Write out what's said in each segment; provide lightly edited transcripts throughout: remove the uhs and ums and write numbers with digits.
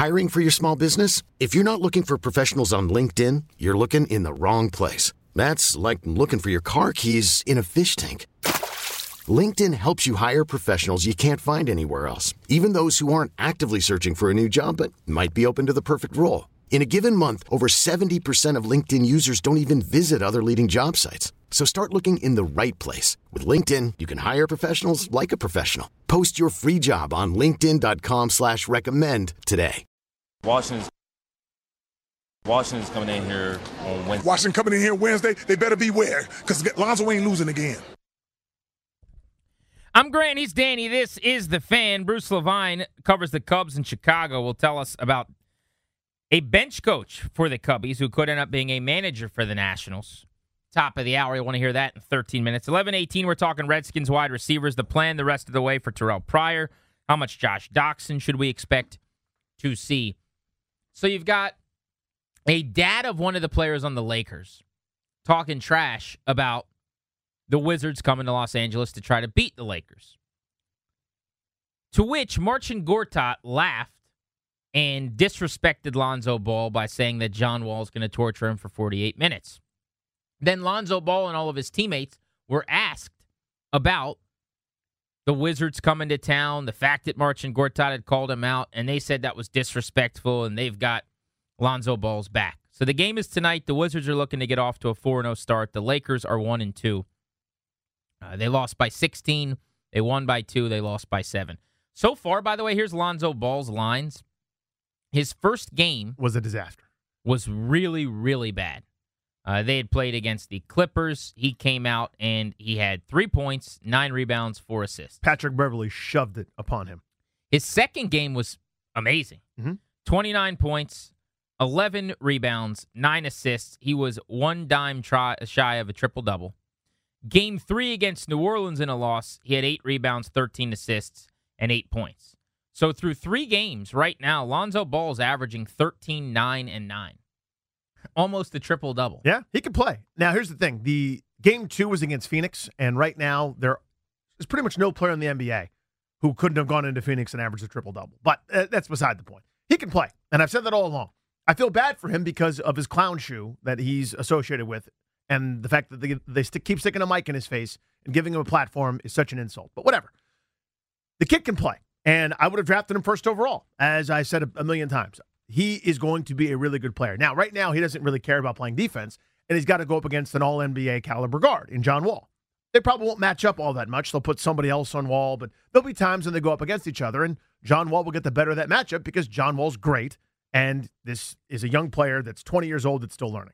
Hiring for your small business? If you're not looking for professionals on LinkedIn, you're looking in the wrong place. That's like looking for your car keys in a fish tank. LinkedIn helps you hire professionals you can't find anywhere else, even those who aren't actively searching for a new job but might be open to the perfect role. In a given month, over 70% of LinkedIn users don't even visit other leading job sites. So start looking in the right place. With LinkedIn, you can hire professionals like a professional. Post your free job on linkedin.com/recommend today. Washington's coming in here on Wednesday. Washington coming in here Wednesday. They better beware because Lonzo ain't losing again. I'm Grant. He's Danny. This is The Fan. Bruce Levine covers the Cubs in Chicago. Will tell us about a bench coach for the Cubbies who could end up being a manager for the Nationals. Top of the hour. You want to hear that in 13 minutes. 11:18, we're talking Redskins wide receivers. The plan the rest of the way for Terrell Pryor. How much Josh Doxson should we expect to see? So you've got a dad of one of the players on the Lakers talking trash about the Wizards coming to Los Angeles to try to beat the Lakers. To which Marcin Gortat laughed and disrespected Lonzo Ball by saying that John Wall is going to torture him for 48 minutes. Then Lonzo Ball and all of his teammates were asked about the Wizards coming to town, the fact that Marcin Gortat had called him out, and they said that was disrespectful, and they've got Lonzo Ball's back. So the game is tonight. The Wizards are looking to get off to a 4-0 start. The Lakers are 1-2. They lost by 16. They won by 2. They lost by 7. So far, by the way, here's Lonzo Ball's lines. His first game was a disaster. Was really, really bad. They had played against the Clippers. He came out and he had 3 points, 9 rebounds, 4 assists. Patrick Beverley shoved it upon him. His second game was amazing. 29 points, 11 rebounds, 9 assists. He was one dime shy of a triple-double. Game 3 against New Orleans in a loss, he had 8 rebounds, 13 assists, and 8 points. So through 3 games right now, Lonzo Ball is averaging 13, 9, and 9. Almost a triple-double. Yeah, he can play. Now, here's the thing. The Game 2 was against Phoenix, and right now there's pretty much no player in the NBA who couldn't have gone into Phoenix and averaged a triple-double. But that's beside the point. He can play, and I've said that all along. I feel bad for him because of his clown shoe that he's associated with, and the fact that they keep sticking a mic in his face and giving him a platform is such an insult. But whatever. The kid can play, and I would have drafted him first overall, as I said a million times. He is going to be a really good player. Now, right now, he doesn't really care about playing defense, and he's got to go up against an all-NBA caliber guard in John Wall. They probably won't match up all that much. They'll put somebody else on Wall, but there'll be times when they go up against each other, and John Wall will get the better of that matchup because John Wall's great, and this is a young player that's 20 years old that's still learning.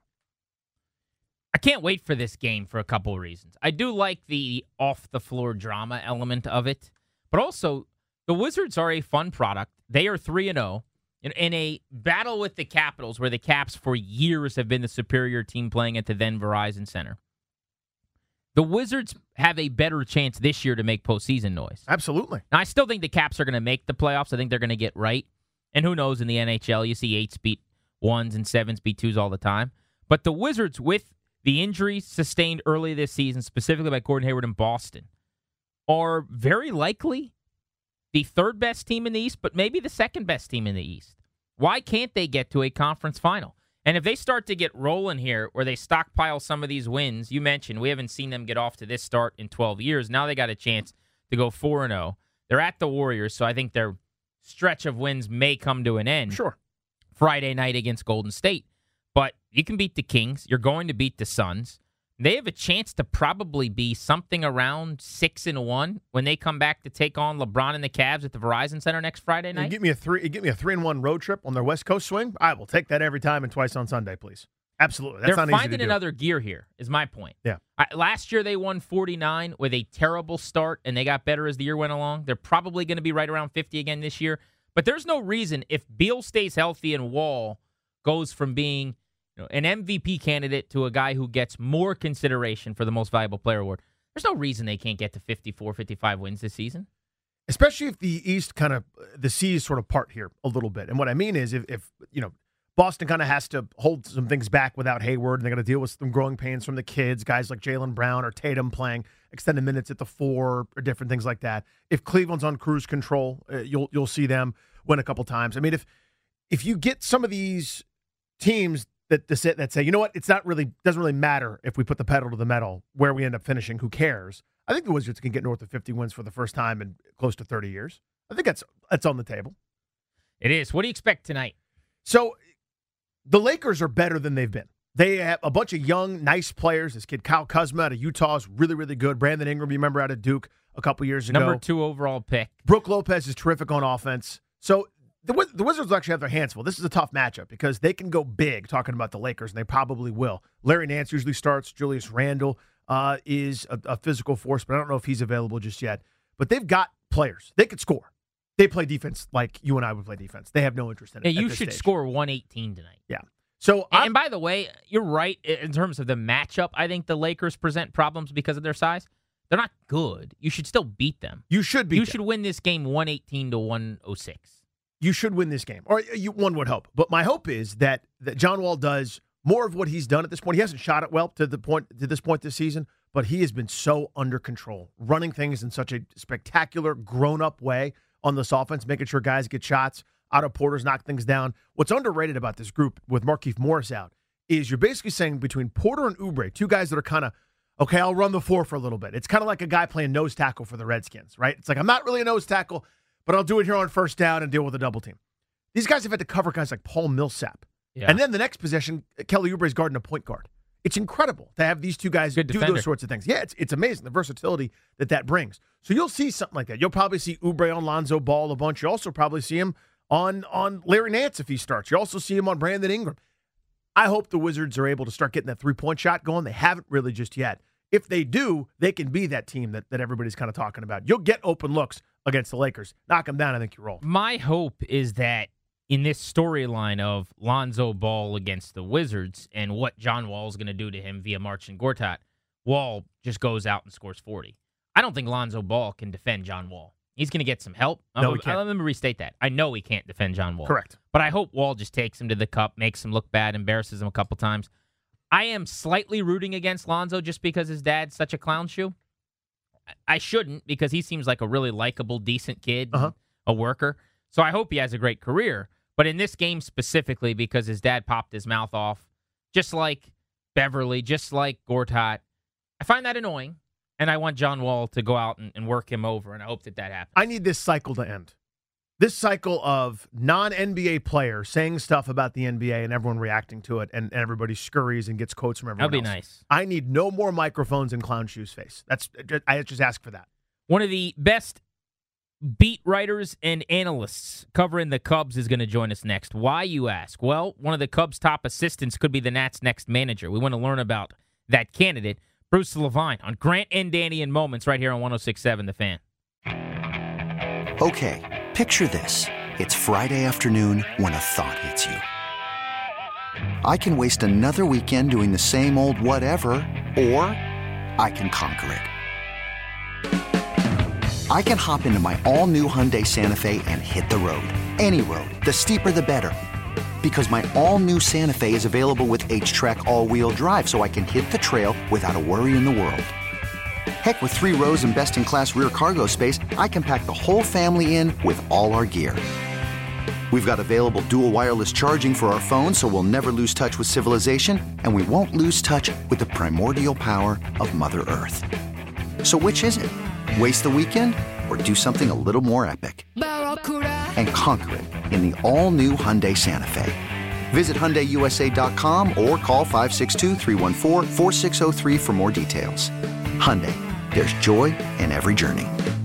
I can't wait for this game for a couple of reasons. I do like the off-the-floor drama element of it, but also the Wizards are a fun product. They are 3-0. In a battle with the Capitals, where the Caps for years have been the superior team playing at the then Verizon Center, the Wizards have a better chance this year to make postseason noise. Absolutely. Now, I still think the Caps are going to make the playoffs. I think they're going to get right. And who knows, in the NHL, you see 8s beat 1s and 7s beat 2s all the time. But the Wizards, with the injuries sustained early this season, specifically by Gordon Hayward in Boston, are very likely the third best team in the East, but maybe the second best team in the East. Why can't they get to a conference final? And if they start to get rolling here, where they stockpile some of these wins, you mentioned we haven't seen them get off to this start in 12 years. Now they got a chance to go 4-0. They're at the Warriors, so I think their stretch of wins may come to an end. Sure. Friday night against Golden State. But you can beat the Kings. You're going to beat the Suns. They have a chance to probably be something around 6-1 when they come back to take on LeBron and the Cavs at the Verizon Center next Friday night. You give me a 3-1 road trip on their West Coast swing. I will take that every time and twice on Sunday, please. Absolutely. That's They're not easy to finding do. another gear here, is my point. Yeah. Last year they won 49 with a terrible start, and they got better as the year went along. They're probably going to be right around 50 again this year. But there's no reason, if Beal stays healthy and Wall goes from being an MVP candidate to a guy who gets more consideration for the most valuable player award, there's no reason they can't get to 54, 55 wins this season. Especially if the East the seas sort of part here a little bit. And what I mean is if Boston kind of has to hold some things back without Hayward, and they're going to deal with some growing pains from the kids, guys like Jaylen Brown or Tatum playing extended minutes at the 4 or different things like that. If Cleveland's on cruise control, you'll see them win a couple times. I mean, if you get some of these teams that say, you know what, doesn't really matter if we put the pedal to the metal where we end up finishing. Who cares? I think the Wizards can get north of 50 wins for the first time in close to 30 years. I think that's on the table. It is. What do you expect tonight? So the Lakers are better than they've been. They have a bunch of young, nice players. This kid Kyle Kuzma out of Utah is really, really good. Brandon Ingram, you remember, out of Duke a couple years ago. Number 2 overall pick. Brook Lopez is terrific on offense. So the Wizards will actually have their hands full. This is a tough matchup because they can go big talking about the Lakers, and they probably will. Larry Nance usually starts. Julius Randle is a physical force, but I don't know if he's available just yet. But they've got players. They could score. They play defense like you and I would play defense. They have no interest in it. Yeah, you should score 118 tonight. Yeah. So and by the way, you're right in terms of the matchup. I think the Lakers present problems because of their size. They're not good. You should still beat them. You should You should win this game 118 to 106. You should win this game, or one would hope. But my hope is that John Wall does more of what he's done at this point. He hasn't shot it well to this point this season, but he has been so under control, running things in such a spectacular, grown-up way on this offense, making sure guys get shots. Otto Porter's knock things down. What's underrated about this group with Markieff Morris out is you're basically saying between Porter and Oubre, two guys that are kind of, okay, I'll run the floor for a little bit. It's kind of like a guy playing nose tackle for the Redskins, right? It's like, I'm not really a nose tackle, but I'll do it here on first down and deal with a double team. These guys have had to cover guys like Paul Millsap. Yeah. And then the next possession, Kelly Oubre's guarding a point guard. It's incredible to have these two guys do those sorts of things. Yeah, it's amazing, the versatility that brings. So you'll see something like that. You'll probably see Oubre on Lonzo Ball a bunch. You'll also probably see him on Larry Nance if he starts. You also see him on Brandon Ingram. I hope the Wizards are able to start getting that three-point shot going. They haven't really just yet. If they do, they can be that team that everybody's kind of talking about. You'll get open looks against the Lakers. Knock them down, I think you roll. My hope is that in this storyline of Lonzo Ball against the Wizards and what John Wall is going to do to him via Marcin Gortat, Wall just goes out and scores 40. I don't think Lonzo Ball can defend John Wall. He's going to get some help. No, he can't. Let me restate that. I know he can't defend John Wall. Correct. But I hope Wall just takes him to the cup, makes him look bad, embarrasses him a couple times. I am slightly rooting against Lonzo just because his dad's such a clown shoe. I shouldn't, because he seems like a really likable, decent kid, a worker. So I hope he has a great career. But in this game specifically, because his dad popped his mouth off, just like Beverly, just like Gortat, I find that annoying. And I want John Wall to go out and work him over, and I hope that happens. I need this cycle to end. This cycle of non-NBA players saying stuff about the NBA and everyone reacting to it, and everybody scurries and gets quotes from everyone That'd be else. Nice. I need no more microphones in Clown Shoe's face. I just ask for that. One of the best beat writers and analysts covering the Cubs is going to join us next. Why, you ask? Well, one of the Cubs' top assistants could be the Nats' next manager. We want to learn about that candidate. Bruce Levine on Grant and Danny in Moments right here on 106.7 The Fan. Okay, picture this. It's Friday afternoon when a thought hits you. I can waste another weekend doing the same old whatever, or I can conquer it. I can hop into my all-new Hyundai Santa Fe and hit the road. Any road. The steeper, the better. Because my all-new Santa Fe is available with H-Track all-wheel drive, so I can hit the trail without a worry in the world. Heck, with 3 rows and best-in-class rear cargo space, I can pack the whole family in with all our gear. We've got available dual wireless charging for our phones, so we'll never lose touch with civilization, and we won't lose touch with the primordial power of Mother Earth. So which is it? Waste the weekend or do something a little more epic? And conquer it in the all-new Hyundai Santa Fe. Visit HyundaiUSA.com or call 562-314-4603 for more details. Hyundai, there's joy in every journey.